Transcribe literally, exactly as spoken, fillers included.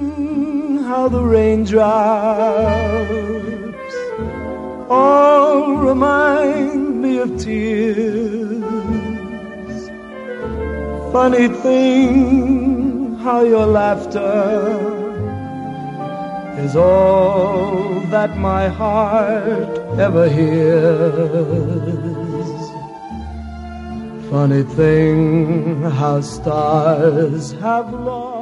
how the raindrops all remind me of tears. Funny thing how your laughter is all that my heart ever hears. Funny thing how stars have lost